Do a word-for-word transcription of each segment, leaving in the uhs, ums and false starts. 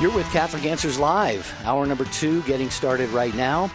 You're with Catholic Answers Live, hour number two, getting started right now.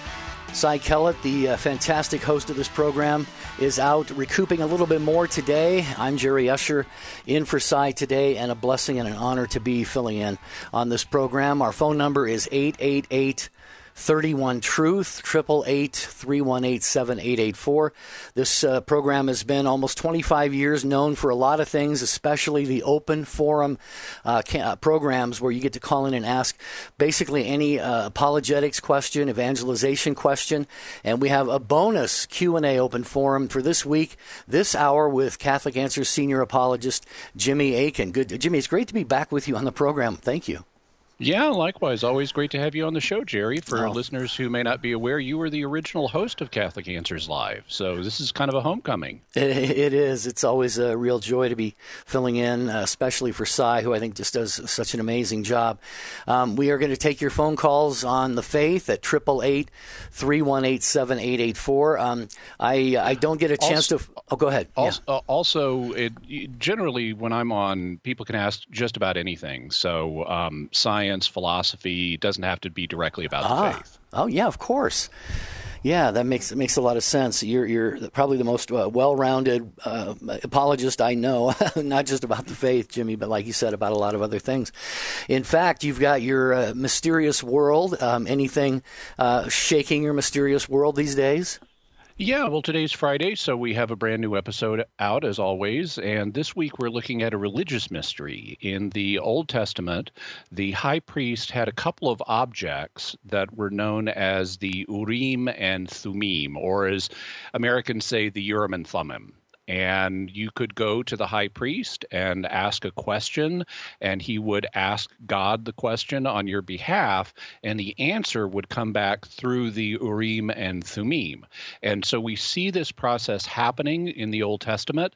Cy Kellett, the uh, fantastic host of this program, is out recouping a little bit more today. I'm Jerry Usher, in for Cy today, and a blessing and an honor to be filling in on this program. Our phone number is eight eight eight, three one, truth, eight eight eight, three one eight, seven eight eight four. This uh, program has been almost twenty-five years, known for a lot of things, especially the open forum uh, ca- programs where you get to call in and ask basically any uh, apologetics question, evangelization question. And we have a bonus Q and A open forum for this week, this hour, with Catholic Answers senior apologist Jimmy Akin. Good, Jimmy, it's great to be back with you on the program. Thank you. Yeah, likewise. Always great to have you on the show, Jerry. For Oh. listeners who may not be aware, you were the original host of Catholic Answers Live, so this is kind of a homecoming. It, it is. It's always a real joy to be filling in, uh, especially for Cy, who I think just does such an amazing job. Um, we are going to take your phone calls on the faith at eight eight eight, three one eight, seven eight eight four. Um, I I don't get a chance Also, to... Oh, go ahead. Also, Yeah. uh, also it, generally, when I'm on, people can ask just about anything. So um, science, philosophy, doesn't have to be directly about Ah. the faith. Oh, yeah, of course. Yeah, that makes it makes a lot of sense. You're you're probably the most uh, well-rounded uh, apologist I know, not just about the faith, Jimmy, but like you said, about a lot of other things. In fact, you've got your uh, mysterious world. Um, anything uh, shaking your mysterious world these days? Yeah, well, today's Friday, so we have a brand new episode out, as always. And this week we're looking at a religious mystery. In the Old Testament, the high priest had a couple of objects that were known as the Urim and Thummim, or as Americans say, the Urim and Thummim. And you could go to the high priest and ask a question, and he would ask God the question on your behalf, and the answer would come back through the Urim and Thummim. And so we see this process happening in the Old Testament,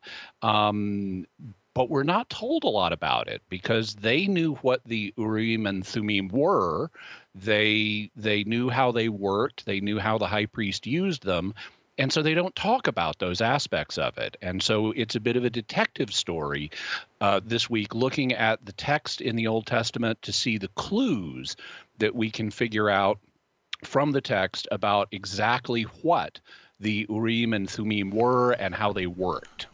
um, but we're not told a lot about it because they knew what the Urim and Thummim were. They, they knew how they worked. They knew how the high priest used them. And so they don't talk about those aspects of it. And so it's a bit of a detective story uh, this week, looking at the text in the Old Testament to see the clues that we can figure out from the text about exactly what the Urim and Thummim were and how they worked.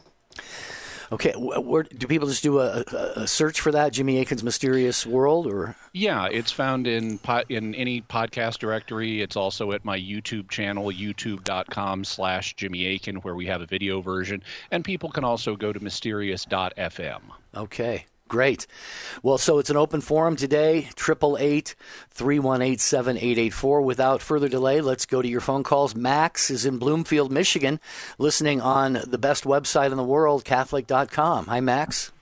Okay, where, do people just do a, a search for that, Jimmy Akin's Mysterious World, or? Yeah, it's found in in any podcast directory. It's also at my YouTube channel, youtube.com slash Jimmy Akin, where we have a video version. And people can also go to mysterious dot f m. Okay. Great. Well, so it's an open forum today, eight eight eight, three one eight, seven eight eight four. Without further delay, let's go to your phone calls. Max is in Bloomfield, Michigan, listening on the best website in the world, Catholic dot com. Hi, Max.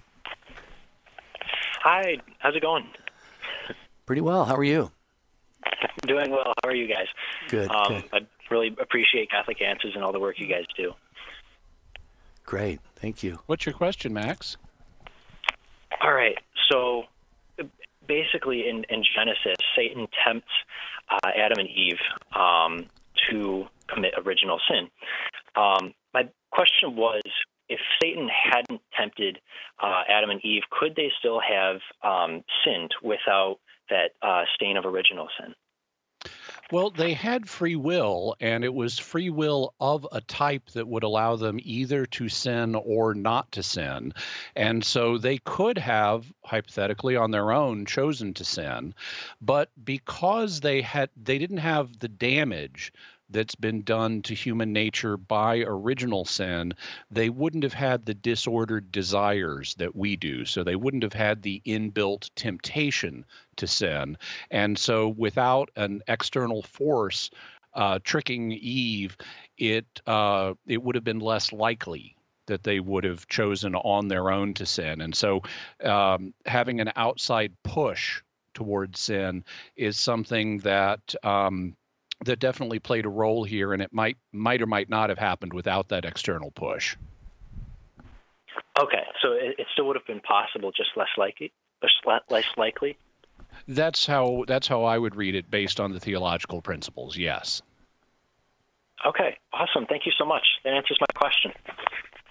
Hi. How's it going? Pretty well. How are you? I'm doing well. How are you guys? Good, Um, good. I really appreciate Catholic Answers and all the work you guys do. Great. Thank you. What's your question, Max? All right. So basically in, in Genesis, Satan tempts uh, Adam and Eve um, to commit original sin. Um, my question was, if Satan hadn't tempted uh, Adam and Eve, could they still have um, sinned without that uh, stain of original sin? Well, they had free will, and it was free will of a type that would allow them either to sin or not to sin. And so they could have, hypothetically, on their own, chosen to sin. But because they had, they didn't have the damage that's been done to human nature by original sin, they wouldn't have had the disordered desires that we do. So they wouldn't have had the inbuilt temptation to sin. And so without an external force uh, tricking Eve, it uh, it would have been less likely that they would have chosen on their own to sin. And so um, having an outside push towards sin is something that um, that definitely played a role here, and it might might or might not have happened without that external push. Okay, so it, it still would have been possible, just less likely, less likely. That's how that's how I would read it, based on the theological principles. Yes. Okay, awesome. Thank you so much. That answers my question.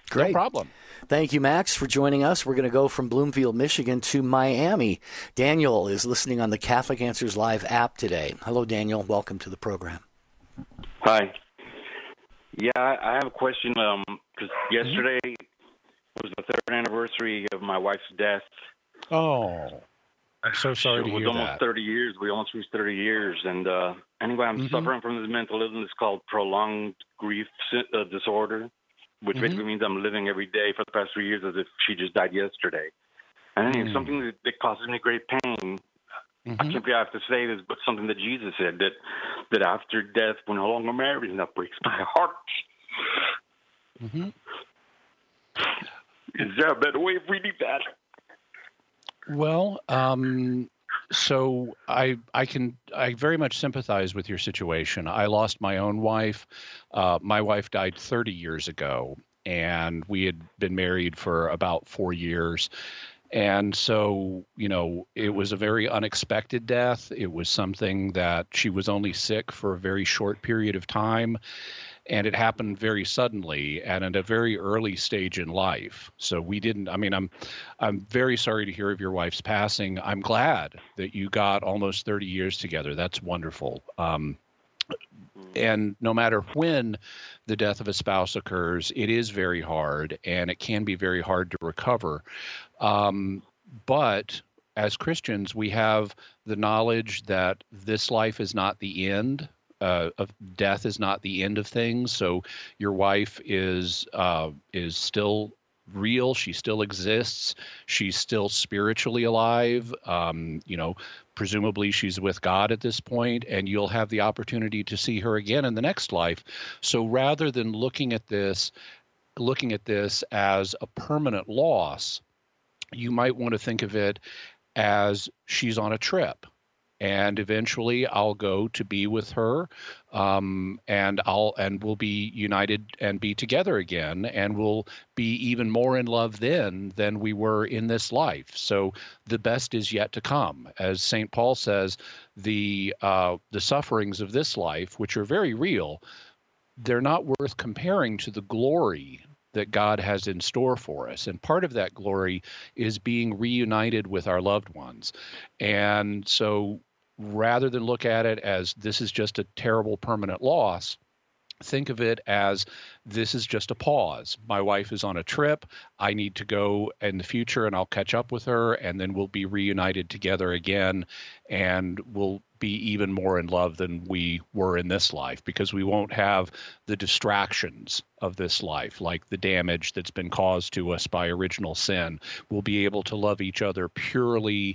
Great. No problem. Thank you, Max, for joining us. We're going to go from Bloomfield, Michigan to Miami. Daniel is listening on the Catholic Answers Live app today. Hello, Daniel. Welcome to the program. Hi. Yeah, I have a question. Um, because yesterday was the third anniversary of my wife's death. Oh, I'm so sorry to hear that. It was almost thirty years. We almost reached thirty years. And uh, anyway, I'm mm-hmm. suffering from this mental illness called prolonged grief uh, disorder, which mm-hmm. basically means I'm living every day for the past three years as if she just died yesterday. And mm-hmm. it's something that, that causes me great pain. Mm-hmm. I simply have to say this, but something that Jesus said, that that after death, we're no longer married, and that breaks my heart. Mm-hmm. Is there a better way of reading that? Well, um, so I I can I very much sympathize with your situation. I lost my own wife. Uh, my wife died thirty years ago, and we had been married for about four years. And so, you know, it was a very unexpected death. It was something that she was only sick for a very short period of time. And it happened very suddenly and at a very early stage in life. So we didn't, I mean, I'm I'm very sorry to hear of your wife's passing. I'm glad that you got almost thirty years together. That's wonderful. Um, and no matter when the death of a spouse occurs, it is very hard, and it can be very hard to recover. Um, but as Christians, we have the knowledge that this life is not the end. Uh, of death is not the end of things. So your wife is uh, is still real. She still exists. She's still spiritually alive. Um, you know, presumably she's with God at this point, and you'll have the opportunity to see her again in the next life. So rather than looking at this, looking at this as a permanent loss, you might want to think of it as she's on a trip. And eventually I'll go to be with her, um, and I'll and we'll be united and be together again, and we'll be even more in love then than we were in this life. So the best is yet to come. As Saint Paul says, the uh, the sufferings of this life, which are very real, they're not worth comparing to the glory that God has in store for us. And part of that glory is being reunited with our loved ones. And so rather than look at it as this is just a terrible permanent loss, think of it as this is just a pause. My wife is on a trip. I need to go in the future, and I'll catch up with her, and then we'll be reunited together again, and we'll be even more in love than we were in this life, because we won't have the distractions of this life, like the damage that's been caused to us by original sin. We'll be able to love each other purely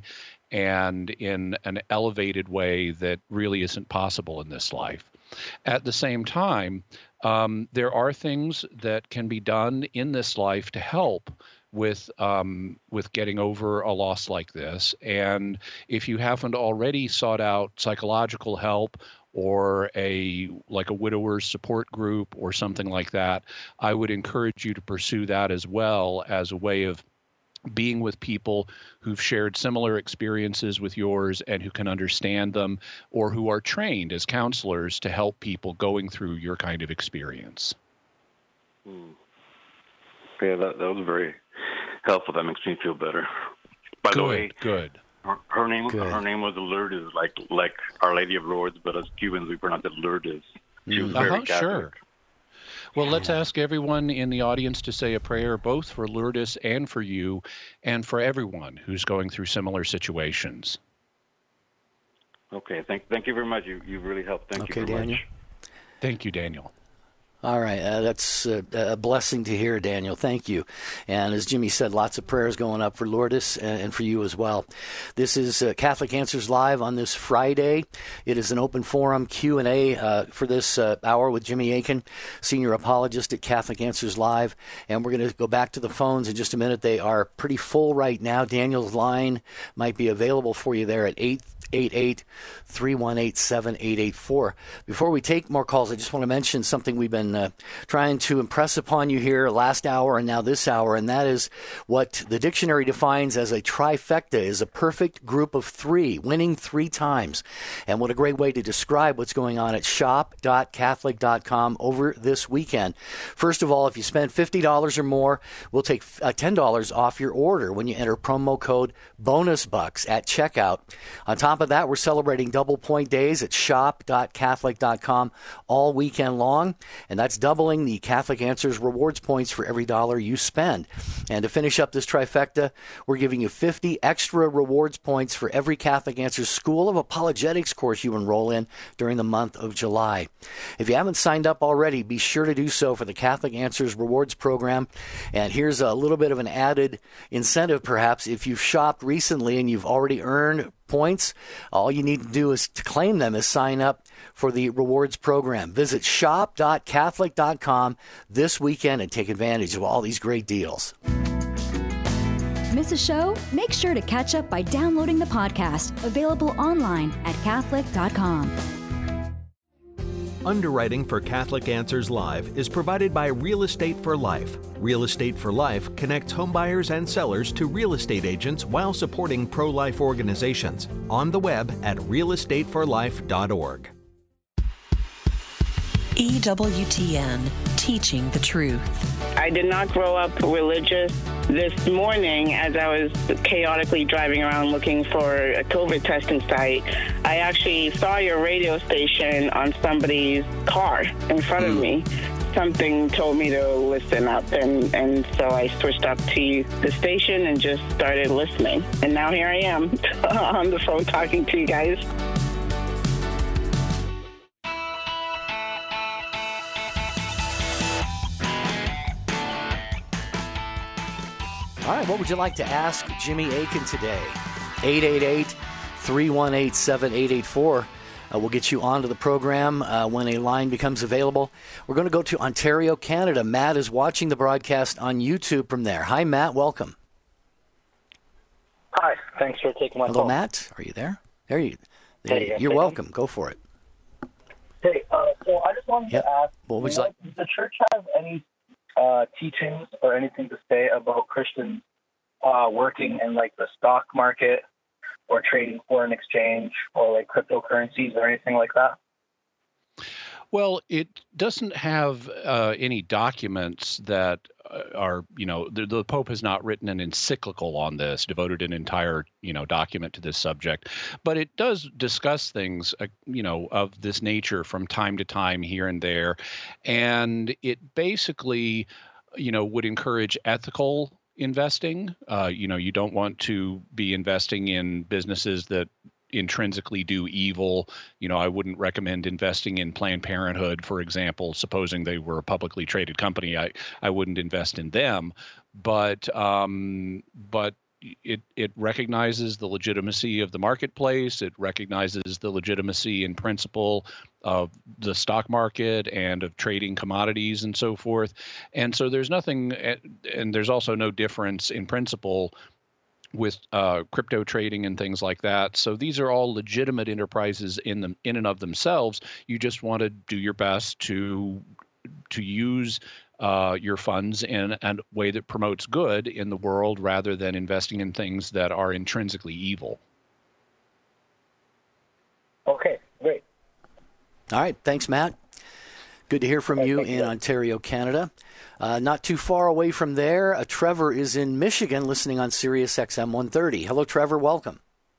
and in an elevated way that really isn't possible in this life. At the same time, um, there are things that can be done in this life to help with um, with getting over a loss like this. And if you haven't already sought out psychological help or a like a widower's support group or something like that, I would encourage you to pursue that as well, as a way of being with people who've shared similar experiences with yours and who can understand them, or who are trained as counselors to help people going through your kind of experience. Hmm. Yeah, that, that was very helpful. That makes me feel better. By good, the way, good. Her, her name, good. her name was Lourdes, like like Our Lady of Lourdes, but as Cubans we pronounce it Lourdes. She was very uh-huh, Catholic. Sure. Well, let's ask everyone in the audience to say a prayer, both for Lourdes and for you, and for everyone who's going through similar situations. Okay, thank thank you very much. You you really helped. Thank okay, you very Daniel. much. Thank you, Daniel. All right. Uh, that's uh, a blessing to hear, Daniel. Thank you. And as Jimmy said, lots of prayers going up for Lourdes and, and for you as well. This is uh, Catholic Answers Live on this Friday. It is an open forum Q and A uh, for this uh, hour with Jimmy Akin, senior apologist at Catholic Answers Live. And we're going to go back to the phones in just a minute. They are pretty full right now. Daniel's line might be available for you there at eight eight eight, three one eight, seven eight eight four. Before we take more calls, I just want to mention something we've been been uh, trying to impress upon you here last hour and now this hour, and that is what the dictionary defines as a trifecta, is a perfect group of three, winning three times. And what a great way to describe what's going on at shop dot catholic dot com over this weekend. First of all, if you spend fifty dollars or more, we'll take uh, ten dollars off your order when you enter promo code BONUSBUCKS at checkout. On top of that, we're celebrating double point days at shop dot catholic dot com all weekend long, and that's doubling the Catholic Answers rewards points for every dollar you spend. And to finish up this trifecta, we're giving you fifty extra rewards points for every Catholic Answers School of Apologetics course you enroll in during the month of July. If you haven't signed up already, be sure to do so for the Catholic Answers Rewards Program. And here's a little bit of an added incentive, perhaps. If you've shopped recently and you've already earned points, all you need to do is to claim them is sign up for the rewards program. Visit shop dot catholic dot com this weekend and take advantage of all these great deals. Miss a show? Make sure to catch up by downloading the podcast, available online at catholic dot com. Underwriting for Catholic Answers Live is provided by Real Estate for Life. Real Estate for Life connects homebuyers and sellers to real estate agents while supporting pro-life organizations. On the web at real estate for life dot org. E W T N, teaching the truth. I did not grow up religious. This morning, as I was chaotically driving around looking for a COVID testing site, I actually saw your radio station on somebody's car in front of me. Something told me to listen up, and, and so I switched up to the station and just started listening. And now here I am on the phone talking to you guys. All right, what would you like to ask Jimmy Akin today? eight eight eight, three one eight, seven eight eight four. Uh, we'll get you onto the program uh, when a line becomes available. We're going to go to Ontario, Canada. Matt is watching the broadcast on YouTube from there. Hi, Matt. Welcome. Hi. Thanks for taking my Hello, call. Matt. Are you there? There you. There Hey, you You're hey, welcome. Go for it. Hey, uh, so I just wanted Yep. to ask, What would you you know, like? does the church have any uh, teachings or anything to say about Christians uh, working in like the stock market or trading foreign exchange or like cryptocurrencies or anything like that? Well, it doesn't have uh, any documents that are, you know, the, the Pope has not written an encyclical on this, devoted an entire, you know, document to this subject. But it does discuss things, uh, you know, of this nature from time to time here and there. And it basically, you know, would encourage ethical investing. Uh, you know, you don't want to be investing in businesses that intrinsically do evil. You know, I wouldn't recommend investing in Planned Parenthood, for example, supposing they were a publicly traded company. I, I wouldn't invest in them, but um, but it it recognizes the legitimacy of the marketplace. It recognizes the legitimacy in principle of the stock market and of trading commodities and so forth. And so there's nothing, and there's also no difference in principle with uh, crypto trading and things like that. So these are all legitimate enterprises in them, in and of themselves. You just want to do your best to to use uh, your funds in a way that promotes good in the world rather than investing in things that are intrinsically evil. Okay, great. All right. Thanks, Matt. Good to hear from you in Ontario, Canada. Uh, not too far away from there, uh, Trevor is in Michigan listening on Sirius X M one thirty. Hello, Trevor. Welcome.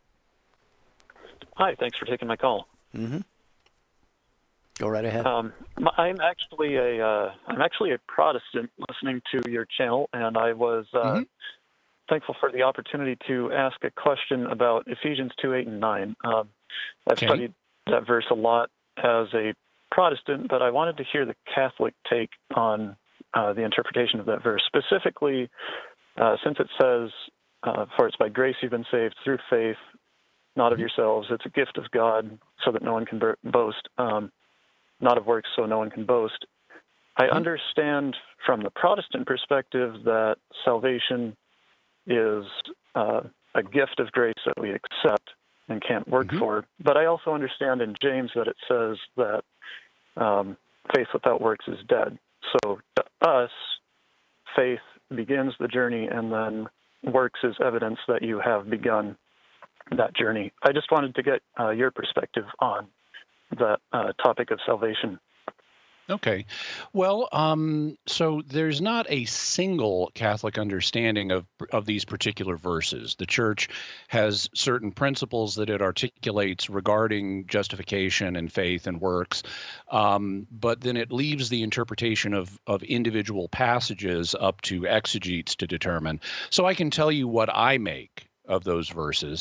Hi. Thanks for taking my call. Mm-hmm. Go right ahead. Um, I'm actually a uh, I'm actually a Protestant listening to your channel, and I was uh, mm-hmm. thankful for the opportunity to ask a question about Ephesians two, eight, and nine. Um, I've okay. studied that verse a lot as a Protestant, but I wanted to hear the Catholic take on uh, the interpretation of that verse. Specifically, uh, since it says, uh, for it's by grace you've been saved through faith, not of yourselves. It's a gift of God so that no one can boast, um, not of works so no one can boast. I understand from the Protestant perspective that salvation is uh, a gift of grace that we accept and can't work mm-hmm. for. But I also understand in James that it says that um, faith without works is dead. So to us, faith begins the journey, and then works is evidence that you have begun that journey. I just wanted to get uh, your perspective on that uh, topic of salvation. Okay. Well, um, so there's not a single Catholic understanding of of these particular verses. The Church has certain principles that it articulates regarding justification and faith and works, um, but then it leaves the interpretation of, of individual passages up to exegetes to determine. So I can tell you what I make of those verses.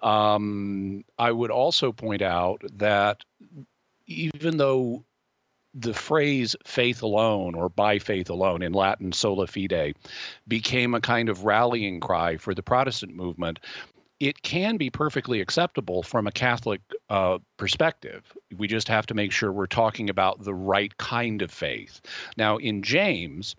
Um, I would also point out that even though the phrase faith alone, or by faith alone, in Latin sola fide, became a kind of rallying cry for the Protestant movement, it can be perfectly acceptable from a Catholic uh, perspective. We just have to make sure we're talking about the right kind of faith. Now, in James,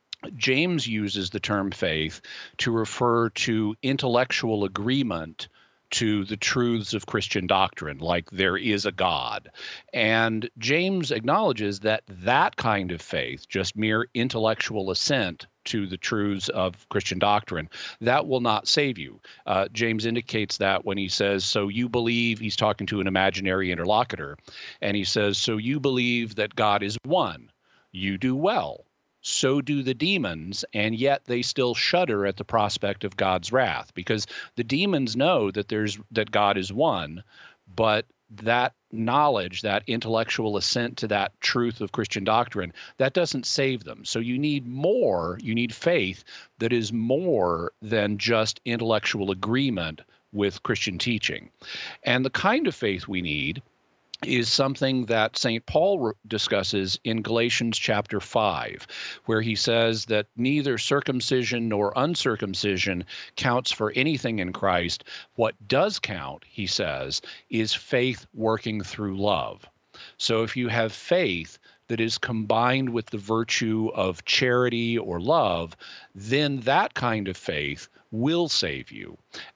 James uses the term faith to refer to intellectual agreement to the truths of Christian doctrine, like there is a God. And James acknowledges that that kind of faith, just mere intellectual assent to the truths of Christian doctrine, that will not save you. Uh, James indicates that when he says, so you believe, he's talking to an imaginary interlocutor, and he says, so you believe that God is one. You do well. So do the demons, and yet they still shudder at the prospect of God's wrath, because the demons know that there's that God is one, but that knowledge, that intellectual assent to that truth of Christian doctrine, that doesn't save them. So you need more, you need faith that is more than just intellectual agreement with Christian teaching. And the kind of faith we need is something that Saint Paul discusses in Galatians chapter five, where he says that neither circumcision nor uncircumcision counts for anything in Christ. What does count, he says, is faith working through love. So if you have faith that is combined with the virtue of charity or love, then that kind of faith will save you.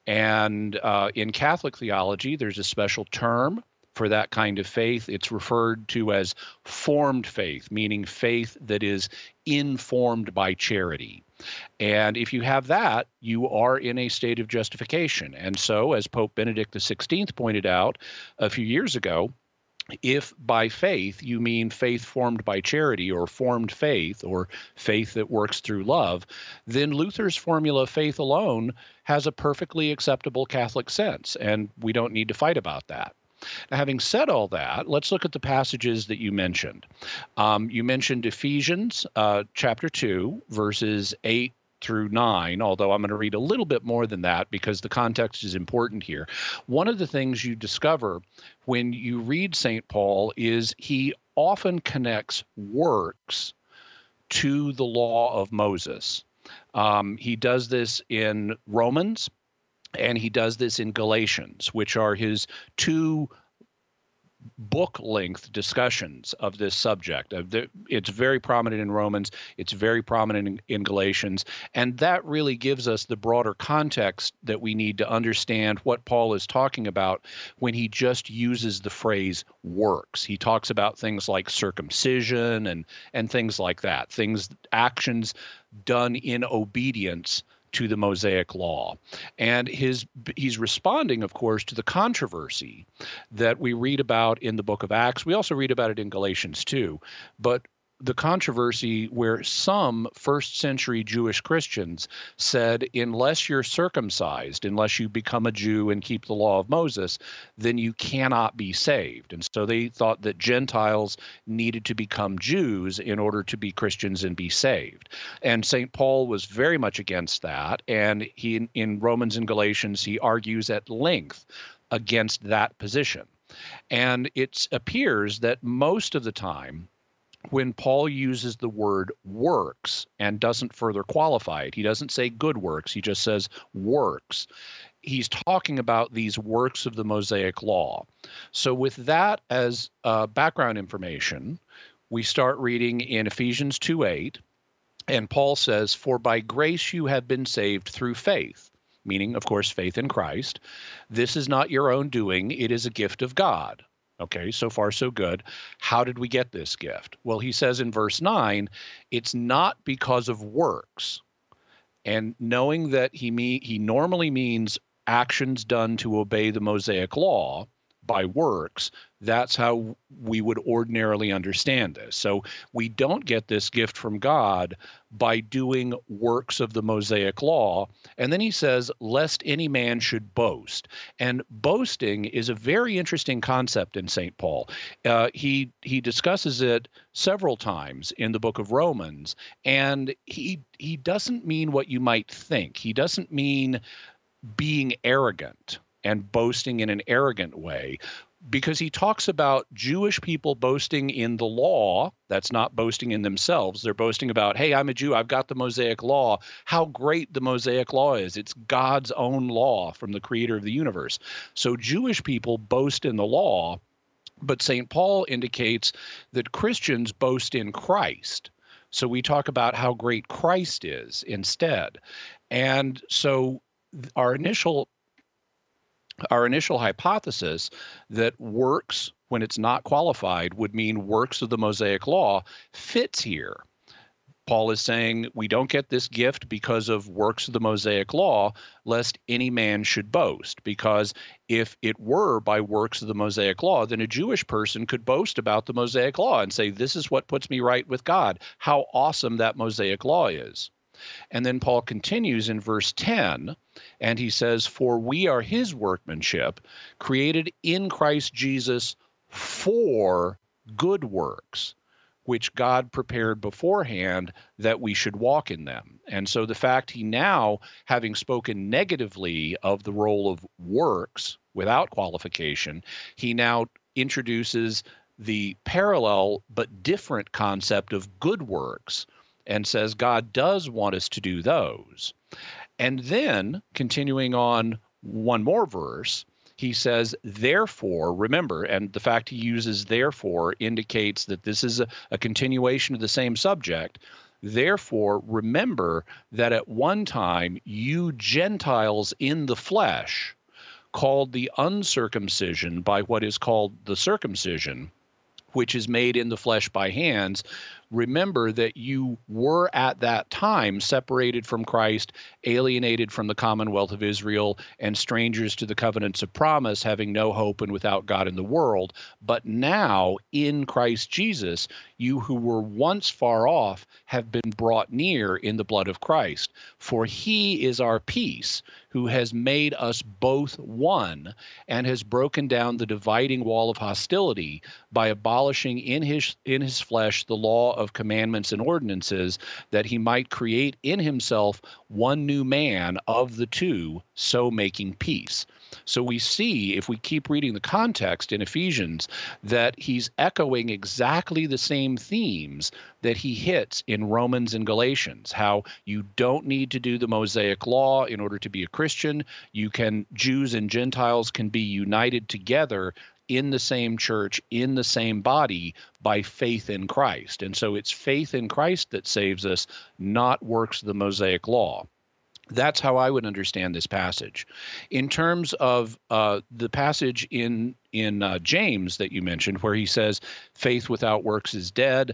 And uh, in Catholic theology, there's a special term for that kind of faith. It's referred to as formed faith, meaning faith that is informed by charity. And if you have that, you are in a state of justification. And so, as Pope Benedict the sixteenth pointed out a few years ago, if by faith you mean faith formed by charity, or formed faith, or faith that works through love, then Luther's formula, faith alone, has a perfectly acceptable Catholic sense, and we don't need to fight about that. Now, having said all that, let's look at the passages that you mentioned. Um, you mentioned Ephesians uh, chapter two, verses eight through nine, although I'm going to read a little bit more than that because the context is important here. One of the things you discover when you read Saint Paul is he often connects works to the law of Moses. Um, he does this in Romans, and he does this in Galatians, which are his two book-length discussions of this subject. It's very prominent in Romans. It's very prominent in, in Galatians. And that really gives us the broader context that we need to understand what Paul is talking about when he just uses the phrase works. He talks about things like circumcision and, and things like that, things, actions done in obedience to the Mosaic law. And his he's responding, of course, to the controversy that we read about in the book of Acts. We also read about it in Galatians too. But the controversy where some first century Jewish Christians said, unless you're circumcised, unless you become a Jew and keep the law of Moses, then you cannot be saved. And so they thought that Gentiles needed to become Jews in order to be Christians and be saved. And Saint Paul was very much against that. And he, in Romans and Galatians, he argues at length against that position. And it appears that most of the time, when Paul uses the word works and doesn't further qualify it, he doesn't say good works, he just says works. He's talking about these works of the Mosaic law. So with that as uh, background information, we start reading in Ephesians two eight, and Paul says, "For by grace you have been saved through faith," meaning, of course, faith in Christ. "This is not your own doing, it is a gift of God." Okay, so far so good. How did we get this gift? Well, he says in verse nine, it's not because of works. And knowing that he me- he normally means actions done to obey the Mosaic law by works, that's how we would ordinarily understand this. So we don't get this gift from God by doing works of the Mosaic law. And then he says, lest any man should boast. And boasting is a very interesting concept in Saint Paul. Uh, he he discusses it several times in the book of Romans, and he he doesn't mean what you might think. He doesn't mean being arrogant and boasting in an arrogant way, because he talks about Jewish people boasting in the law. That's not boasting in themselves. They're boasting about, hey, I'm a Jew. I've got the Mosaic law. How great the Mosaic law is. It's God's own law from the creator of the universe. So Jewish people boast in the law, but Saint Paul indicates that Christians boast in Christ. So we talk about how great Christ is instead. And so our initial Our initial hypothesis that works, when it's not qualified, would mean works of the Mosaic law fits here. Paul is saying we don't get this gift because of works of the Mosaic law, lest any man should boast. Because if it were by works of the Mosaic law, then a Jewish person could boast about the Mosaic law and say, this is what puts me right with God. How awesome that Mosaic law is. And then Paul continues in verse ten, and he says, for we are his workmanship, created in Christ Jesus for good works, which God prepared beforehand that we should walk in them. And so the fact he now, having spoken negatively of the role of works without qualification, he now introduces the parallel but different concept of good works, and says God does want us to do those. And then, continuing on one more verse, he says, therefore, remember, and the fact he uses therefore indicates that this is a, a continuation of the same subject. Therefore, remember that at one time you Gentiles in the flesh, called the uncircumcision by what is called the circumcision, which is made in the flesh by hands, remember that you were at that time separated from Christ, alienated from the commonwealth of Israel, and strangers to the covenants of promise, having no hope and without God in the world. But now, in Christ Jesus, you who were once far off have been brought near in the blood of Christ. For he is our peace, who has made us both one, and has broken down the dividing wall of hostility by abolishing in his in his flesh the law of commandments and ordinances, that he might create in himself one new man of the two, so making peace. So we see, if we keep reading the context in Ephesians, that he's echoing exactly the same themes that he hits in Romans and Galatians, how you don't need to do the Mosaic law in order to be a Christian. You can, Jews and Gentiles can be united together in the same church, in the same body, by faith in Christ. And so it's faith in Christ that saves us, not works of the Mosaic law. That's how I would understand this passage. In terms of uh, the passage in in uh, James that you mentioned, where he says, faith without works is dead,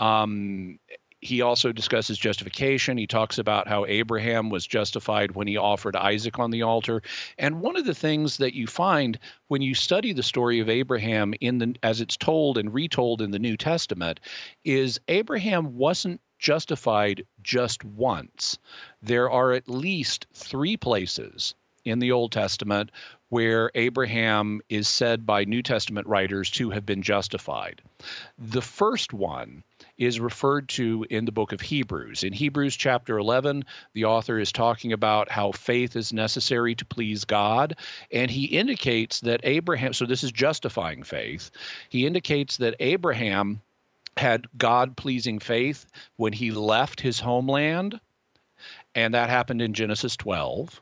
um, he also discusses justification. He talks about how Abraham was justified when he offered Isaac on the altar. And one of the things that you find when you study the story of Abraham in the as it's told and retold in the New Testament is Abraham wasn't justified just once. There are at least three places in the Old Testament where Abraham is said by New Testament writers to have been justified. The first one is referred to in the book of Hebrews. In Hebrews chapter eleven, the author is talking about how faith is necessary to please God, and he indicates that Abraham, so this is justifying faith, he indicates that Abraham had God-pleasing faith when he left his homeland, and that happened in Genesis twelve.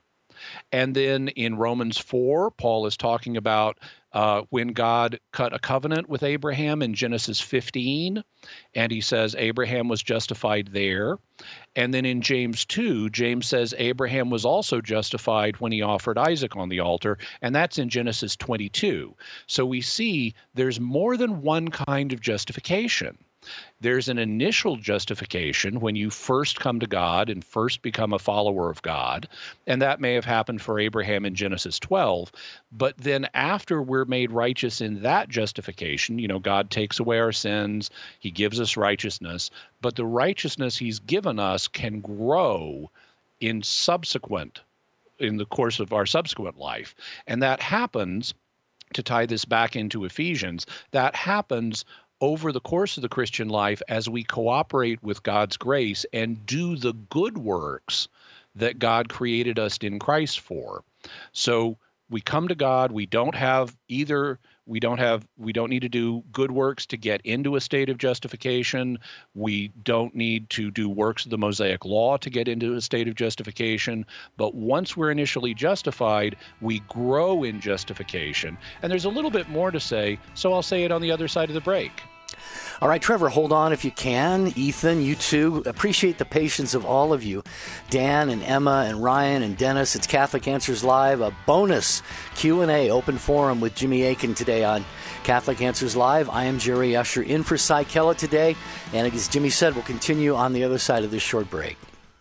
And then in Romans four, Paul is talking about uh, when God cut a covenant with Abraham in Genesis fifteen, and he says Abraham was justified there. And then in James two, James says Abraham was also justified when he offered Isaac on the altar, and that's in Genesis twenty-two. So we see there's more than one kind of justification. There's an initial justification when you first come to God and first become a follower of God, and that may have happened for Abraham in Genesis twelve. But then after we're made righteous in that justification, you know, God takes away our sins, he gives us righteousness, but the righteousness he's given us can grow in subsequent, in the course of our subsequent life. And that happens, to tie this back into Ephesians, that happens over the course of the Christian life as we cooperate with God's grace and do the good works that God created us in Christ for. So we come to God, we don't have either, we don't have, we don't need to do good works to get into a state of justification. We don't need to do works of the Mosaic Law to get into a state of justification. But once we're initially justified, we grow in justification. And there's a little bit more to say, so I'll say it on the other side of the break. All right, Trevor, hold on if you can. Ethan, you too. Appreciate the patience of all of you. Dan and Emma and Ryan and Dennis. It's Catholic Answers Live, a bonus Q and A open forum with Jimmy Akin today on Catholic Answers Live. I am Jerry Usher in for Cy Kellett today. And as Jimmy said, we'll continue on the other side of this short break.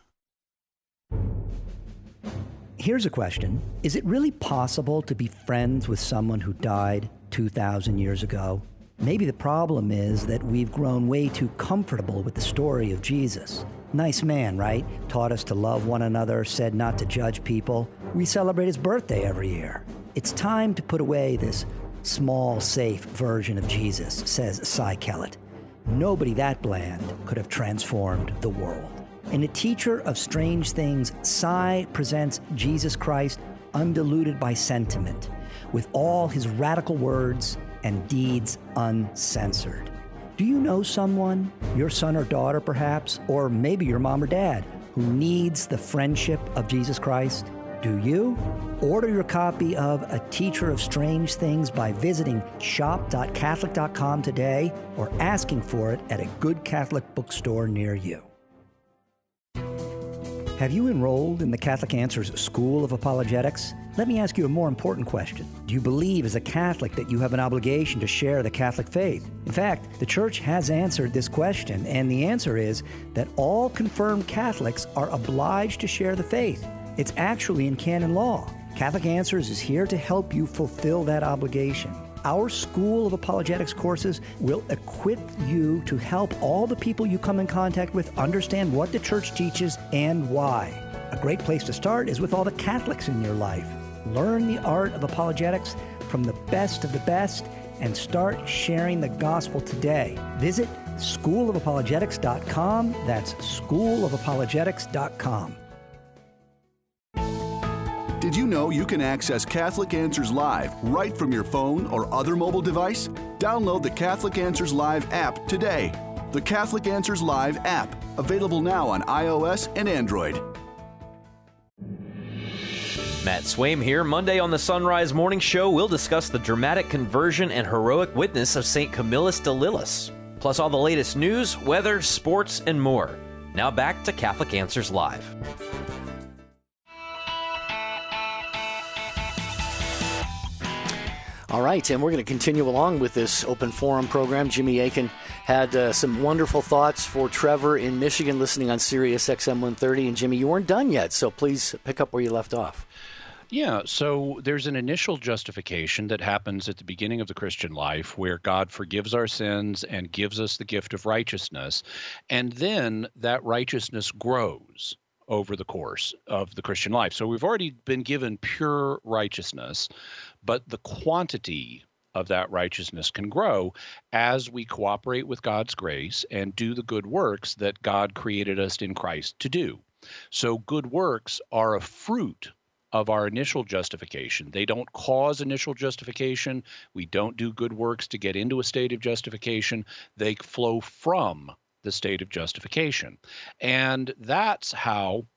Here's a question. Is it really possible to be friends with someone who died two thousand years ago? Maybe the problem is that we've grown way too comfortable with the story of Jesus. Nice man, right? Taught us to love one another, said not to judge people. We celebrate his birthday every year. It's time to put away this small, safe version of Jesus, says Cy Kellett. Nobody that bland could have transformed the world. In A Teacher of Strange Things, Cy presents Jesus Christ undiluted by sentiment, with all his radical words and deeds uncensored. Do you know someone, your son or daughter perhaps, or maybe your mom or dad, who needs the friendship of Jesus Christ? Do you? Order your copy of A Teacher of Strange Things by visiting shop dot catholic dot com today or asking for it at a good Catholic bookstore near you. Have you enrolled in the Catholic Answers School of Apologetics? Let me ask you a more important question. Do you believe as a Catholic that you have an obligation to share the Catholic faith? In fact, the Church has answered this question, and the answer is that all confirmed Catholics are obliged to share the faith. It's actually in canon law. Catholic Answers is here to help you fulfill that obligation. Our School of Apologetics courses will equip you to help all the people you come in contact with understand what the Church teaches and why. A great place to start is with all the Catholics in your life. Learn the art of apologetics from the best of the best and start sharing the gospel today. Visit school of apologetics dot com. That's school of apologetics dot com. Did you know you can access Catholic Answers Live right from your phone or other mobile device? Download the Catholic Answers Live app today. The Catholic Answers Live app, available now on iOS and Android. Matt Swaim here. Monday on the Sunrise Morning Show, we'll discuss the dramatic conversion and heroic witness of Saint Camillus de Lillis, plus all the latest news, weather, sports, and more. Now back to Catholic Answers Live. All right, and we're going to continue along with this open forum program. Jimmy Akin had uh, some wonderful thoughts for Trevor in Michigan listening on Sirius X M one thirty. And Jimmy, you weren't done yet, so please pick up where you left off. Yeah, so there's an initial justification that happens at the beginning of the Christian life where God forgives our sins and gives us the gift of righteousness. And then that righteousness grows over the course of the Christian life. So we've already been given pure righteousness, but the quantity of that righteousness can grow as we cooperate with God's grace and do the good works that God created us in Christ to do. So good works are a fruit of our initial justification. They don't cause initial justification. We don't do good works to get into a state of justification. They flow from the state of justification. And that's how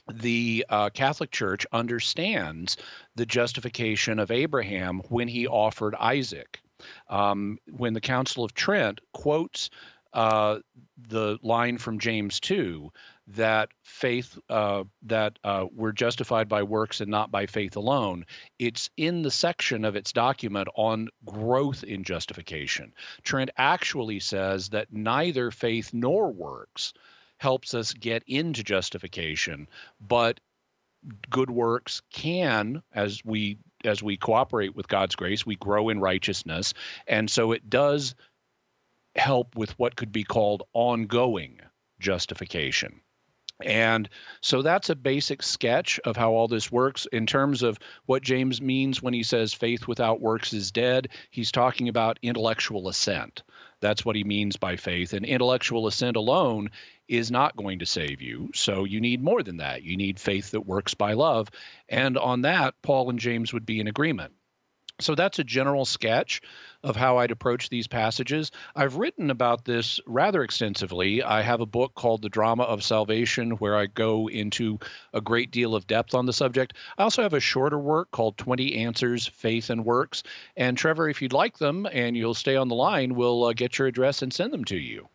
the uh, Catholic Church understands the justification of Abraham when he offered Isaac. Um, when the Council of Trent quotes uh, the line from James two that faith, uh, that uh, we're justified by works and not by faith alone, it's in the section of its document on growth in justification. Trent actually says that neither faith nor works helps us get into justification, but good works can, as we as we cooperate with God's grace, we grow in righteousness, and so it does help with what could be called ongoing justification. And so that's a basic sketch of how all this works. In terms of what James means when he says faith without works is dead, he's talking about intellectual assent. That's what he means by faith. And intellectual assent alone is not going to save you. So you need more than that. You need faith that works by love. And on that, Paul and James would be in agreement. So that's a general sketch of how I'd approach these passages. I've written about this rather extensively. I have a book called The Drama of Salvation, where I go into a great deal of depth on the subject. I also have a shorter work called twenty Answers, Faith and Works. And Trevor, if you'd like them and you'll stay on the line, we'll uh, get your address and send them to you.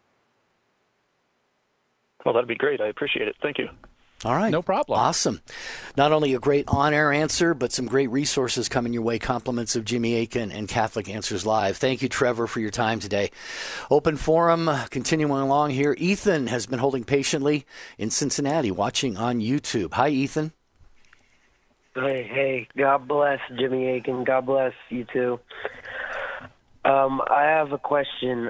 Well, that'd be great. I appreciate it. Thank you. All right. No problem. Awesome. Not only a great on-air answer, but some great resources coming your way. Compliments of Jimmy Akin and Catholic Answers Live. Thank you, Trevor, for your time today. Open forum, continuing along here. Ethan has been holding patiently in Cincinnati, watching on YouTube. Hi, Ethan. Hey, hey. God bless Jimmy Akin. God bless you too. Um, I have a question.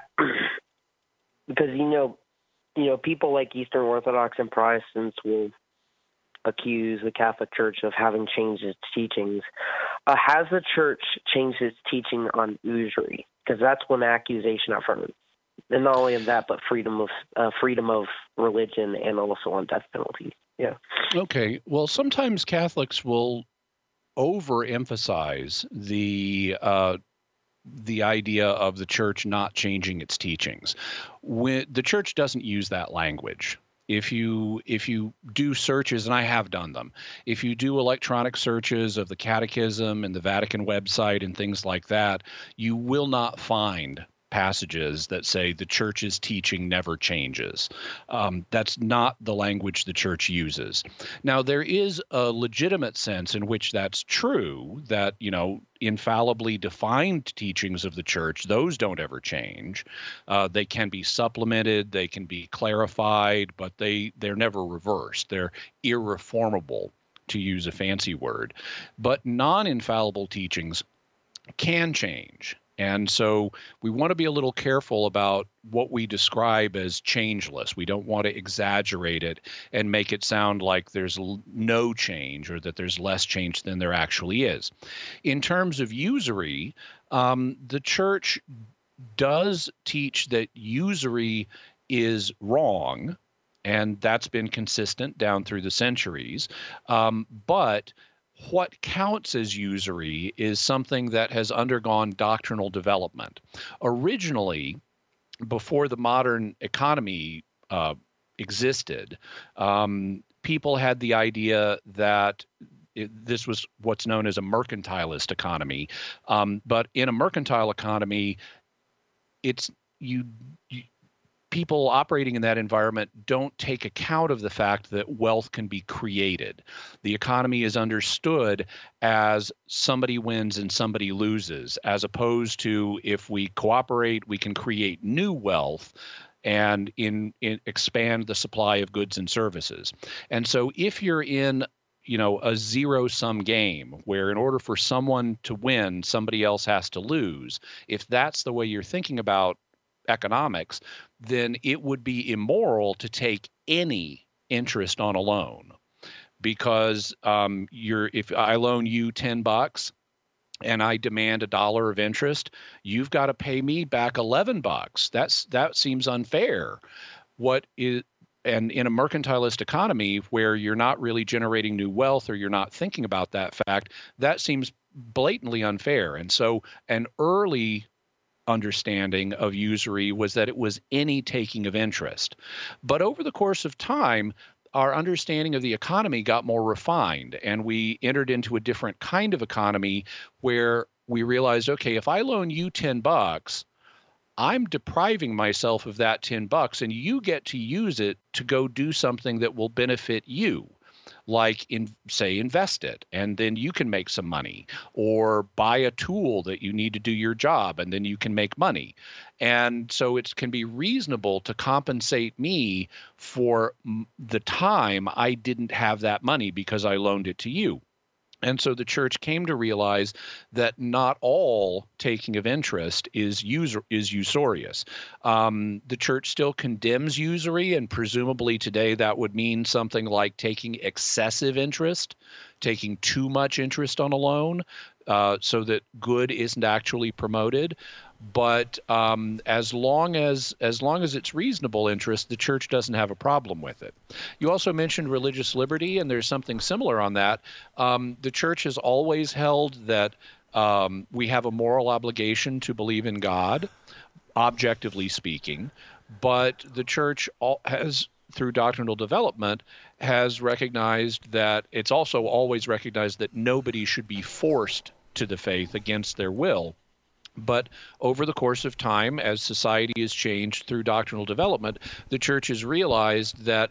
Because, you know, You know, people like Eastern Orthodox and Protestants will accuse the Catholic Church of having changed its teachings. Uh, has the Church changed its teaching on usury? Because that's one accusation I've heard. And not only of that, but freedom of uh, freedom of religion and also on death penalty. Yeah. Okay. Well, sometimes Catholics will overemphasize the uh, the idea of the church not changing its teachings. When the church doesn't use that language. If you if you do searches, and I have done them, if you do electronic searches of the Catechism and the Vatican website and things like that, you will not find passages that say the church's teaching never changes. Um, that's not the language the church uses. Now, there is a legitimate sense in which that's true, that, you know, infallibly defined teachings of the church, those don't ever change. Uh, they can be supplemented, they can be clarified, but they, they're never reversed. They're irreformable, to use a fancy word. But non-infallible teachings can change. And so we want to be a little careful about what we describe as changeless. We don't want to exaggerate it and make it sound like there's no change or that there's less change than there actually is. In terms of usury, um, the church does teach that usury is wrong, and that's been consistent down through the centuries. Um, but what counts as usury is something that has undergone doctrinal development. Originally, before the modern economy uh, existed, um, people had the idea that it, this was what's known as a mercantilist economy. Um, but in a mercantile economy, it's you, you people operating in that environment don't take account of the fact that wealth can be created. The economy is understood as somebody wins and somebody loses, as opposed to if we cooperate, we can create new wealth and in, in expand the supply of goods and services. And so if you're in you know, a zero-sum game where in order for someone to win, somebody else has to lose, if that's the way you're thinking about economics, then it would be immoral to take any interest on a loan, because um, you're if I loan you ten bucks and I demand a dollar of interest, you've got to pay me back eleven bucks. That's that seems unfair. What is and in a mercantilist economy where you're not really generating new wealth or you're not thinking about that fact, that seems blatantly unfair. And so an early understanding of usury was that it was any taking of interest. But over the course of time, our understanding of the economy got more refined, and we entered into a different kind of economy where we realized, okay, if I loan you ten bucks, I'm depriving myself of that ten bucks, and you get to use it to go do something that will benefit you. Like, in, say, invest it, and then you can make some money, or buy a tool that you need to do your job, and then you can make money. And so it can be reasonable to compensate me for the time I didn't have that money because I loaned it to you. And so the church came to realize that not all taking of interest is user, is usurious. Um, the church still condemns usury, and presumably today that would mean something like taking excessive interest, taking too much interest on a loan, uh, so that good isn't actually promoted. But um, as long as as long as it's reasonable interest, the church doesn't have a problem with it. You also mentioned religious liberty, and there's something similar on that. Um, the church has always held that um, we have a moral obligation to believe in God, objectively speaking, but the church all has, through doctrinal development, has recognized that it's also always recognized that nobody should be forced to the faith against their will. But over the course of time, as society has changed through doctrinal development, the church has realized that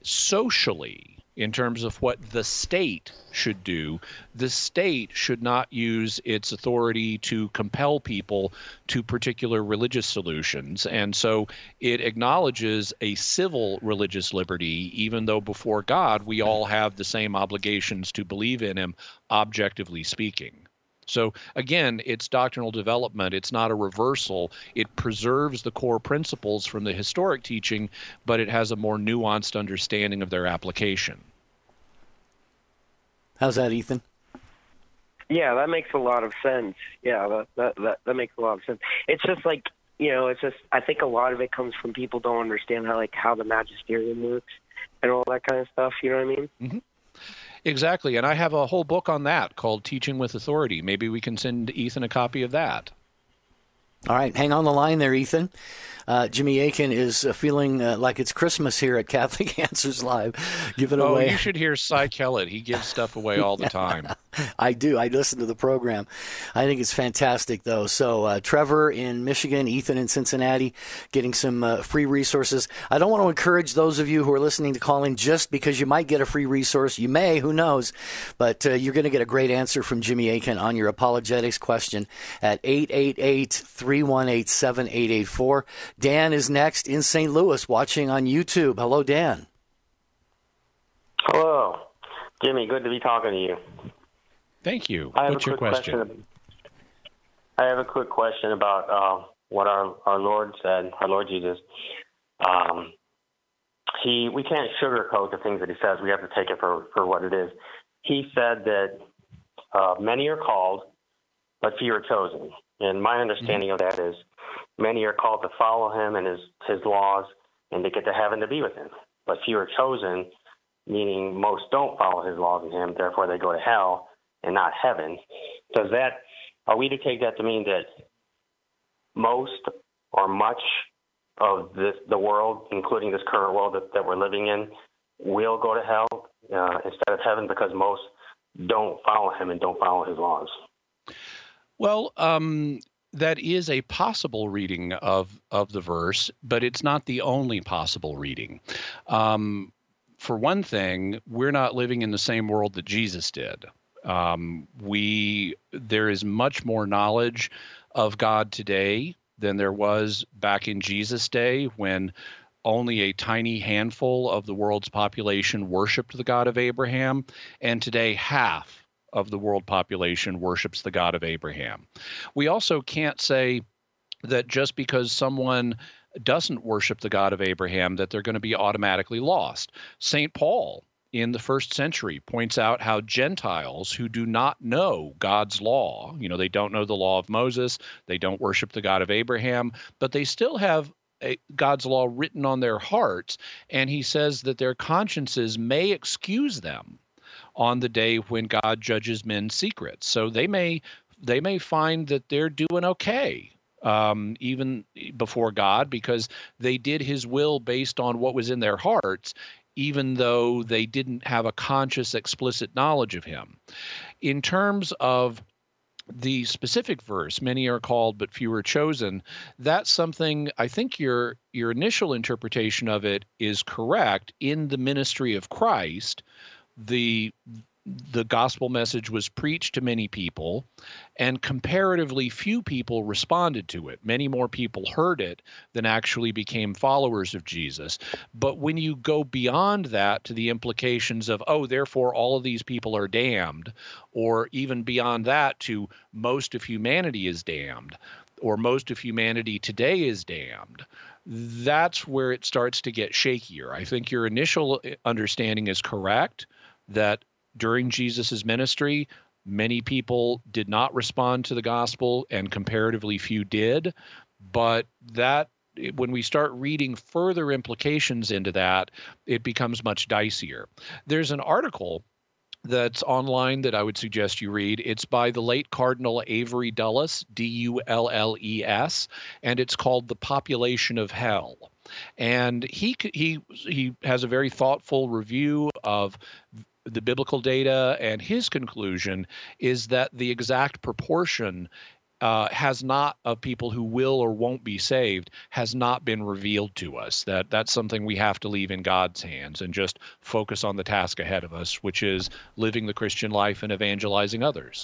socially, in terms of what the state should do, the state should not use its authority to compel people to particular religious solutions. And so it acknowledges a civil religious liberty, even though before God we all have the same obligations to believe in him, objectively speaking. So again, it's doctrinal development. It's not a reversal. It preserves the core principles from the historic teaching, but it has a more nuanced understanding of their application. How's that, Ethan? Yeah, that makes a lot of sense. Yeah, that, that that that makes a lot of sense. It's just like, you know, it's just, I think a lot of it comes from people don't understand how like how the magisterium works and all that kind of stuff. You know what I mean? Mm-hmm. Exactly, and I have a whole book on that called Teaching with Authority. Maybe we can send Ethan a copy of that. All right, hang on the line there, Ethan. Uh, Jimmy Akin is uh, feeling uh, like it's Christmas here at Catholic Answers Live, giving oh, away. Oh, you should hear Cy Kellett. He gives stuff away all the time. I do. I listen to the program. I think it's fantastic, though. So uh, Trevor in Michigan, Ethan in Cincinnati, getting some uh, free resources. I don't want to encourage those of you who are listening to call in just because you might get a free resource. You may, who knows, but uh, you're going to get a great answer from Jimmy Akin on your apologetics question at eight eight eight, three one eight, seven eight eight four. Dan is next in Saint Louis watching on YouTube. Hello, Dan. Hello. Jimmy, good to be talking to you. Thank you. I have What's a your quick question? question? I have a quick question about uh, what our, our Lord said, our Lord Jesus. Um, he we can't sugarcoat the things that he says. We have to take it for, for what it is. He said that uh, many are called, but few are chosen. And my understanding mm-hmm. of that is many are called to follow him and his, his laws and to get to heaven to be with him. But few are chosen, meaning most don't follow his laws and him, therefore they go to hell and not heaven. Does that, are we to take that to mean that most or much of this, the world, including this current world that, that we're living in, will go to hell uh, instead of heaven because most don't follow him and don't follow his laws? Well, um, that is a possible reading of, of the verse, but it's not the only possible reading. Um, for one thing, we're not living in the same world that Jesus did. Um, we there is much more knowledge of God today than there was back in Jesus' day, when only a tiny handful of the world's population worshiped the God of Abraham, and today half of the world population worships the God of Abraham. We also can't say that just because someone doesn't worship the God of Abraham that they're going to be automatically lost. Saint Paul in the first century points out how Gentiles who do not know God's law, you know, they don't know the law of Moses, they don't worship the God of Abraham, but they still have a, God's law written on their hearts. And he says that their consciences may excuse them on the day when God judges men's secrets. So they may they may find that they're doing okay um, even before God because they did his will based on what was in their hearts, even though they didn't have a conscious, explicit knowledge of him. In terms of the specific verse, many are called but few are chosen, that's something, I think your your initial interpretation of it is correct. In the ministry of Christ, the the gospel message was preached to many people, and comparatively few people responded to it. Many more people heard it than actually became followers of Jesus. But when you go beyond that to the implications of, oh, therefore all of these people are damned, or even beyond that to most of humanity is damned, or most of humanity today is damned, that's where it starts to get shakier. I think your initial understanding is correct, that during Jesus's ministry, many people did not respond to the gospel and comparatively few did. But that, when we start reading further implications into that, it becomes much dicier. There's an article that's online that I would suggest you read. It's by the late Cardinal Avery Dulles, D U L L E S, and it's called The Population of Hell. And he he he has a very thoughtful review of the biblical data, and his conclusion is that the exact proportion uh, has not, of people who will or won't be saved, has not been revealed to us. That that's something we have to leave in God's hands and just focus on the task ahead of us, which is living the Christian life and evangelizing others.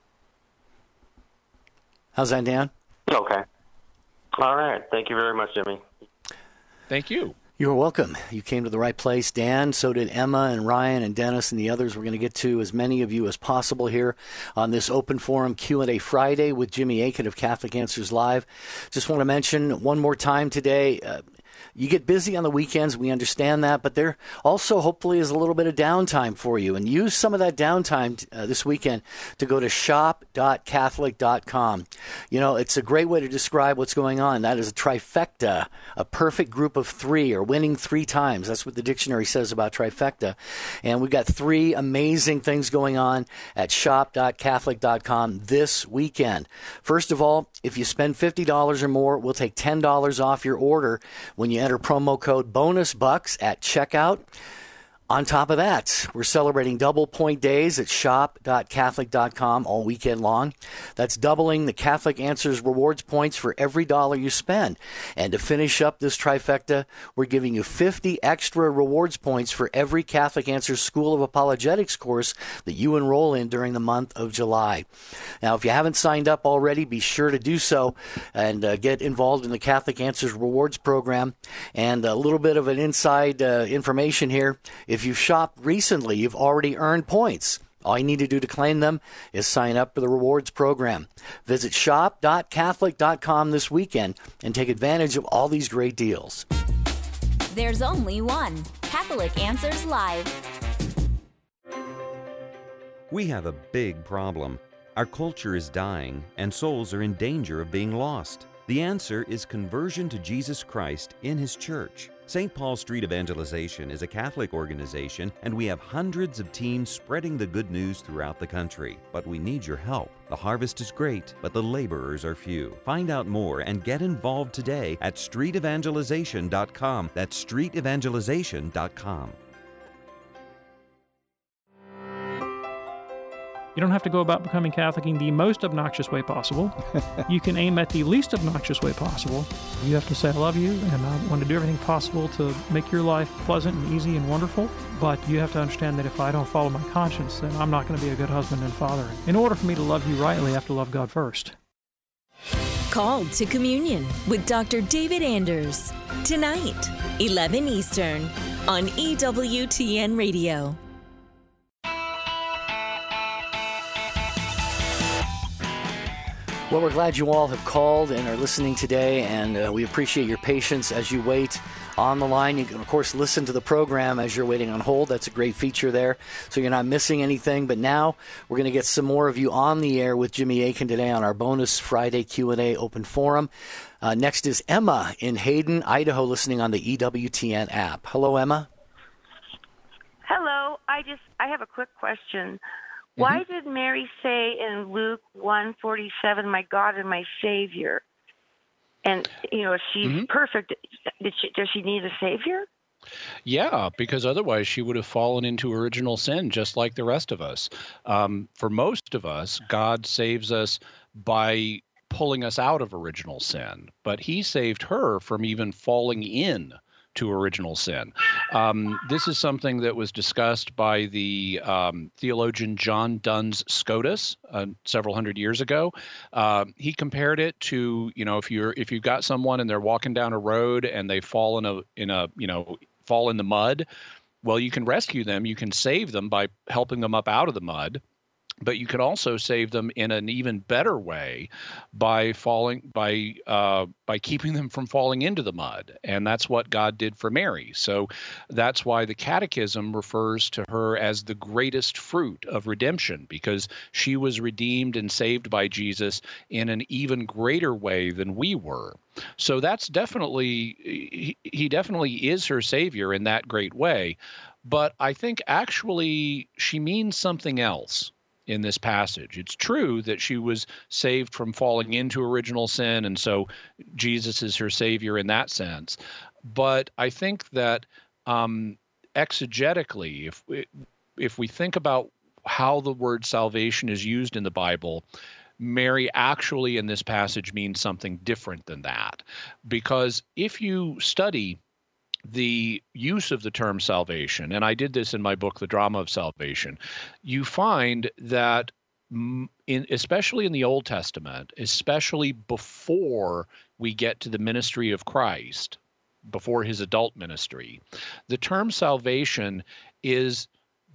How's that, Dan? Okay. All right. Thank you very much, Jimmy. Thank you. You're welcome. You came to the right place, Dan. So did Emma and Ryan and Dennis and the others. We're going to get to as many of you as possible here on this Open Forum Q and A Friday with Jimmy Akin of Catholic Answers Live. Just want to mention one more time today, uh, you get busy on the weekends, we understand that, but there also hopefully is a little bit of downtime for you. And use some of that downtime uh, this weekend to go to shop dot catholic dot com. You know, it's a great way to describe what's going on. That is a trifecta, a perfect group of three, or winning three times. That's what the dictionary says about trifecta. And we've got three amazing things going on at shop dot catholic dot com this weekend. First of all, if you spend fifty dollars or more, we'll take ten dollars off your order when you enter promo code BONUSBUCKS at checkout. On top of that, we're celebrating double point days at shop dot catholic dot com all weekend long. That's doubling the Catholic Answers rewards points for every dollar you spend. And to finish up this trifecta, we're giving you fifty extra rewards points for every Catholic Answers School of Apologetics course that you enroll in during the month of July. Now, if you haven't signed up already, be sure to do so and uh, get involved in the Catholic Answers rewards program. And a little bit of an inside uh, information here. If you've shopped recently, you've already earned points. All you need to do to claim them is sign up for the rewards program. Visit shop dot catholic dot com this weekend and take advantage of all these great deals. There's only one Catholic Answers Live. We have a big problem. Our culture is dying, and souls are in danger of being lost. The answer is conversion to Jesus Christ in His church. Saint Paul Street Evangelization is a Catholic organization, and we have hundreds of teams spreading the good news throughout the country. But we need your help. The harvest is great, but the laborers are few. Find out more and get involved today at street evangelization dot com. That's street evangelization dot com. You don't have to go about becoming Catholic in the most obnoxious way possible. You can aim at the least obnoxious way possible. You have to say, I love you, and I want to do everything possible to make your life pleasant and easy and wonderful. But you have to understand that if I don't follow my conscience, then I'm not going to be a good husband and father. In order for me to love you rightly, I have to love God first. Called to Communion with Doctor David Anders. Tonight, eleven Eastern, on E W T N Radio. Well, we're glad you all have called and are listening today, and uh, we appreciate your patience as you wait on the line. You can, of course, listen to the program as you're waiting on hold. That's a great feature there, so you're not missing anything. But now we're going to get some more of you on the air with Jimmy Akin today on our bonus Friday Q and A Open Forum. Uh, next is Emma in Hayden, Idaho, listening on the E W T N app. Hello, Emma. Hello. I just I have a quick question. Why did Mary say in Luke one forty-seven, my God and my Savior? And, you know, if she's mm-hmm. perfect, did she, does she need a Savior? Yeah, because otherwise she would have fallen into original sin just like the rest of us. Um, for most of us, God saves us by pulling us out of original sin, but he saved her from even falling in to original sin. Um, this is something that was discussed by the um, theologian John Duns Scotus uh, several hundred years ago. Uh, he compared it to, you know, if you're if you've got someone and they're walking down a road and they fall in a in a you know fall in the mud. Well, you can rescue them. You can save them by helping them up out of the mud. But you can also save them in an even better way by falling by uh, by keeping them from falling into the mud, and that's what God did for Mary. So that's why the Catechism refers to her as the greatest fruit of redemption, because she was redeemed and saved by Jesus in an even greater way than we were. So that's definitely he, he definitely is her Savior in that great way. But I think actually she means something else in this passage. It's true that she was saved from falling into original sin, and so Jesus is her Savior in that sense. But I think that um, exegetically, if we, if we think about how the word salvation is used in the Bible, Mary actually in this passage means something different than that. Because if you study the use of the term salvation, and I did this in my book, The Drama of Salvation, you find that, in, especially in the Old Testament, especially before we get to the ministry of Christ, before his adult ministry, the term salvation is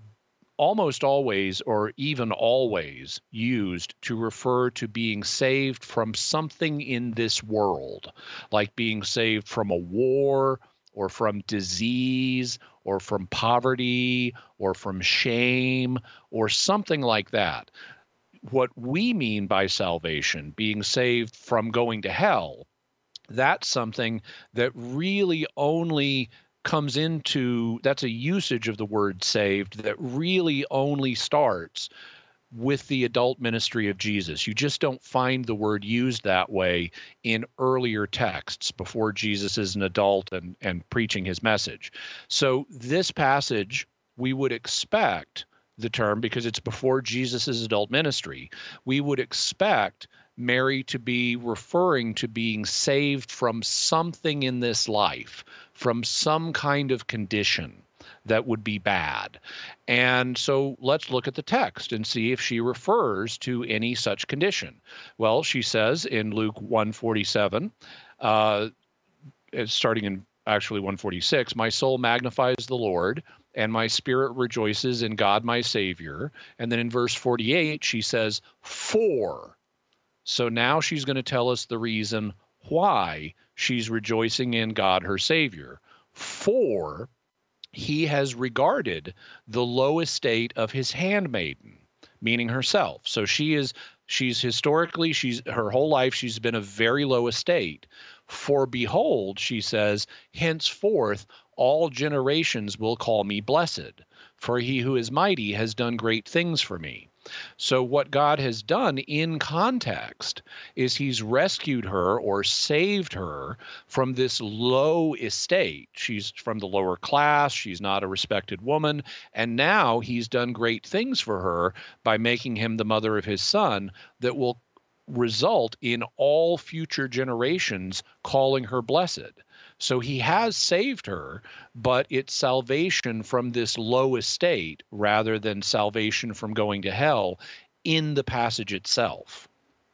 almost always, or even always, used to refer to being saved from something in this world, like being saved from a war, or from disease, or from poverty, or from shame, or something like that. What we mean by salvation, being saved from going to hell, that's something that really only comes into, that's a usage of the word saved that really only starts with the adult ministry of Jesus. You just don't find the word used that way in earlier texts before Jesus is an adult and, and preaching his message. So this passage, we would expect the term, because it's before Jesus's adult ministry, we would expect Mary to be referring to being saved from something in this life, from some kind of condition that would be bad. And so let's look at the text and see if she refers to any such condition. Well, she says in Luke one forty-seven, uh, starting in actually one forty-six, my soul magnifies the Lord, and my spirit rejoices in God my Savior. And then in verse forty-eight, she says, for. So now she's going to tell us the reason why she's rejoicing in God her Savior. For he has regarded the low estate of his handmaiden, meaning herself. So she is, she's historically, she's her whole life, she's been of very low estate. For behold, she says, henceforth all generations will call me blessed, for he who is mighty has done great things for me. So what God has done in context is he's rescued her or saved her from this low estate. She's from the lower class. She's not a respected woman. And now he's done great things for her by making him the mother of his son that will result in all future generations calling her blessed. So he has saved her, but it's salvation from this low estate rather than salvation from going to hell in the passage itself.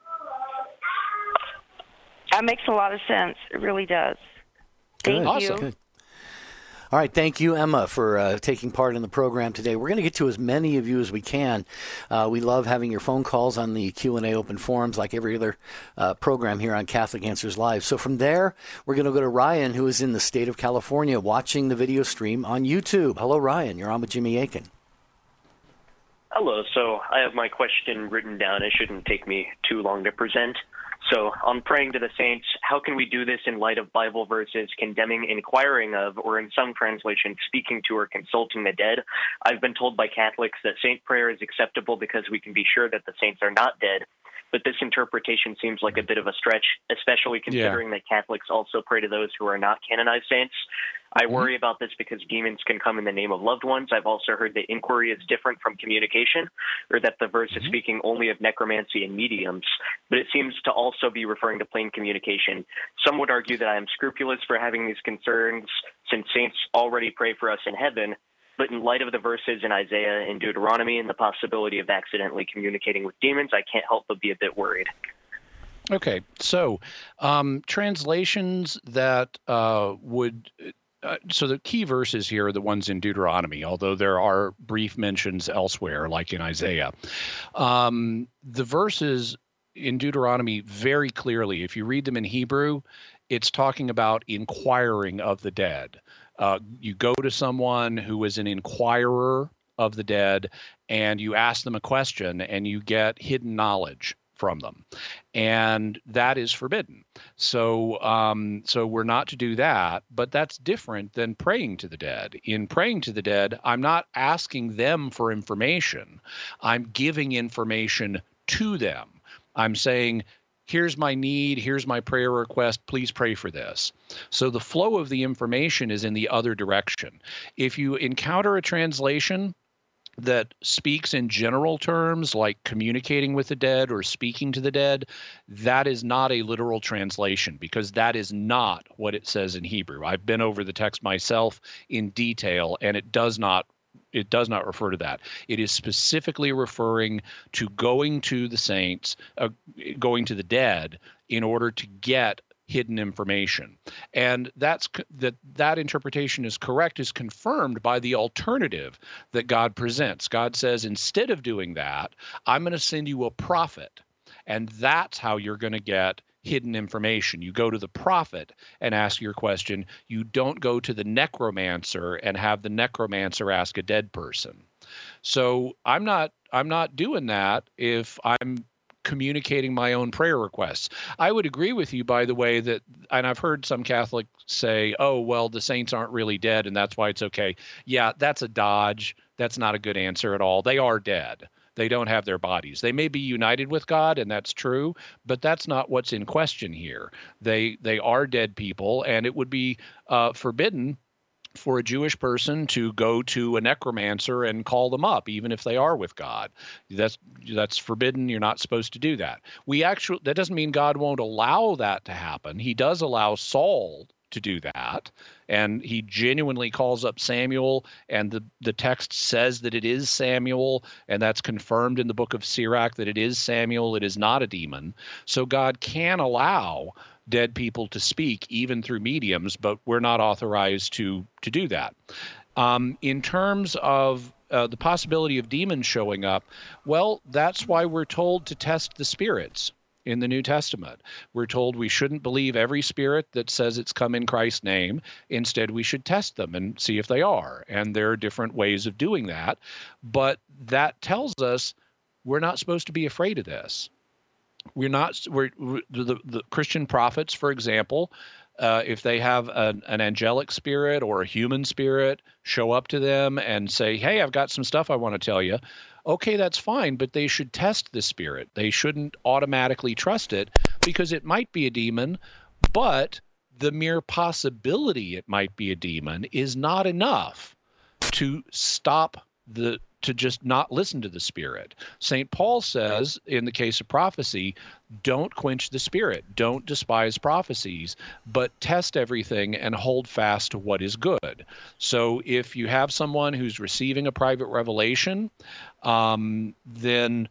That makes a lot of sense. It really does. Thank Good. you. Awesome. Good. All right. Thank you, Emma, for uh, taking part in the program today. We're going to get to as many of you as we can. Uh, we love having your phone calls on the Q and A open forums like every other uh, program here on Catholic Answers Live. So from there, we're going to go to Ryan, who is in the state of California, watching the video stream on YouTube. Hello, Ryan. You're on with Jimmy Akin. Hello. So I have my question written down. It shouldn't take me too long to present. So on praying to the saints, how can we do this in light of Bible verses condemning inquiring of, or in some translations, speaking to or consulting the dead? I've been told by Catholics that saint prayer is acceptable because we can be sure that the saints are not dead. but this interpretation seems like a bit of a stretch, especially considering yeah. that Catholics also pray to those who are not canonized saints. I worry about this because demons can come in the name of loved ones. I've also heard that inquiry is different from communication, or that the verse is speaking only of necromancy and mediums, but it seems to also be referring to plain communication. Some would argue that I am scrupulous for having these concerns since saints already pray for us in heaven, but in light of the verses in Isaiah and Deuteronomy and the possibility of accidentally communicating with demons, I can't help but be a bit worried. Okay, so um, translations that uh, would... Uh, so the key verses here are the ones in Deuteronomy, although there are brief mentions elsewhere, like in Isaiah. Um, the verses in Deuteronomy very clearly, if you read them in Hebrew, it's talking about inquiring of the dead. Uh, you go to someone who is an inquirer of the dead, and you ask them a question, and you get hidden knowledge from them, and that is forbidden. So, um, so we're not to do that, but that's different than praying to the dead. In praying to the dead, I'm not asking them for information. I'm giving information to them. I'm saying, here's my need, here's my prayer request, please pray for this. So the flow of the information is in the other direction. If you encounter a translation that speaks in general terms, like communicating with the dead or speaking to the dead, that is not a literal translation, because that is not what it says in Hebrew. I've been over the text myself in detail, and it does not it does not refer to that. It is specifically referring to going to the saints, uh, going to the dead, in order to get hidden information. And that's that that interpretation is correct, is confirmed by the alternative that God presents. God says, instead of doing that, I'm going to send you a prophet, and that's how you're going to get hidden information. You go to the prophet and ask your question. You don't go to the necromancer and have the necromancer ask a dead person. So I'm not I'm not doing that if I'm communicating my own prayer requests. I would agree with you, by the way, that, and I've heard some Catholics say, oh, well, the saints aren't really dead, and that's why it's okay. Yeah, that's a dodge. That's not a good answer at all. They are dead. They don't have their bodies. They may be united with God, and that's true, but that's not what's in question here. They they are dead people, and it would be uh, forbidden for a Jewish person to go to a necromancer and call them up, even if they are with God. That's that's forbidden. You're not supposed to do that. We actually that doesn't mean God won't allow that to happen. He does allow Saul to do that, and he genuinely calls up Samuel, and the the text says that it is Samuel, and that's confirmed in the book of Sirach that it is Samuel. It is not a demon. So God can allow dead people to speak even through mediums, but we're not authorized to to do that. Um, in terms of uh, the possibility of demons showing up, well, that's why we're told to test the spirits in the New Testament. We're told we shouldn't believe every spirit that says it's come in Christ's name. Instead, we should test them and see if they are. And there are different ways of doing that. But that tells us we're not supposed to be afraid of this. We're not, we're, the, the Christian prophets, for example, uh, if they have an, an angelic spirit or a human spirit show up to them and say, hey, I've got some stuff I want to tell you. Okay, that's fine, but they should test the spirit. They shouldn't automatically trust it, because it might be a demon, but the mere possibility it might be a demon is not enough to stop the to just not listen to the spirit. Saint Paul says, in the case of prophecy, don't quench the spirit, don't despise prophecies, but test everything and hold fast to what is good. So if you have someone who's receiving a private revelation, um, then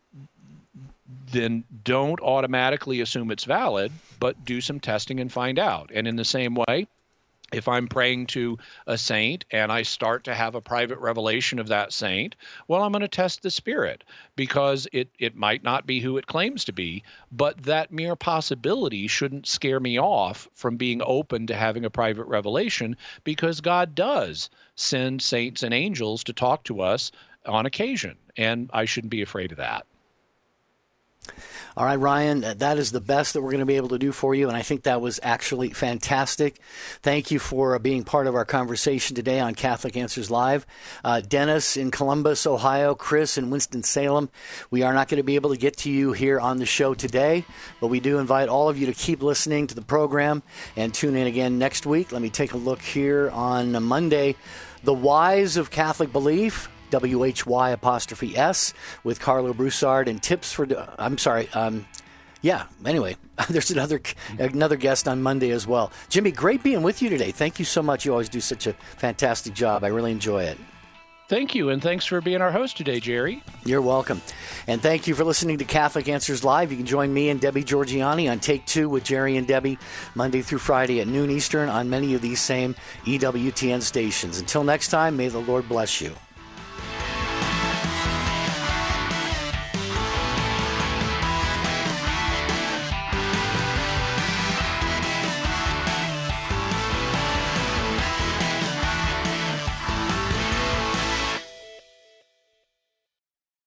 then don't automatically assume it's valid, but do some testing and find out. And in the same way, if I'm praying to a saint and I start to have a private revelation of that saint, well, I'm going to test the spirit, because it, it might not be who it claims to be, but that mere possibility shouldn't scare me off from being open to having a private revelation, because God does send saints and angels to talk to us on occasion, and I shouldn't be afraid of that. All right, Ryan, that is the best that we're going to be able to do for you, and I think that was actually fantastic. Thank you for uh, being part of our conversation today on Catholic Answers Live. Uh, Dennis in Columbus, Ohio, Chris in Winston-Salem, we are not going to be able to get to you here on the show today, but we do invite all of you to keep listening to the program and tune in again next week. Let me take a look here on Monday. The Whys of Catholic Belief, W H Y apostrophe S, with Carlo Broussard, and tips for, I'm sorry, um, yeah, anyway, there's another another guest on Monday as well. Jimmy, great being with you today. Thank you so much. You always do such a fantastic job. I really enjoy it. Thank you, and thanks for being our host today, Jerry. You're welcome. And thank you for listening to Catholic Answers Live. You can join me and Debbie Georgiani on Take Two with Jerry and Debbie Monday through Friday at noon Eastern on many of these same E W T N stations. Until next time, may the Lord bless you.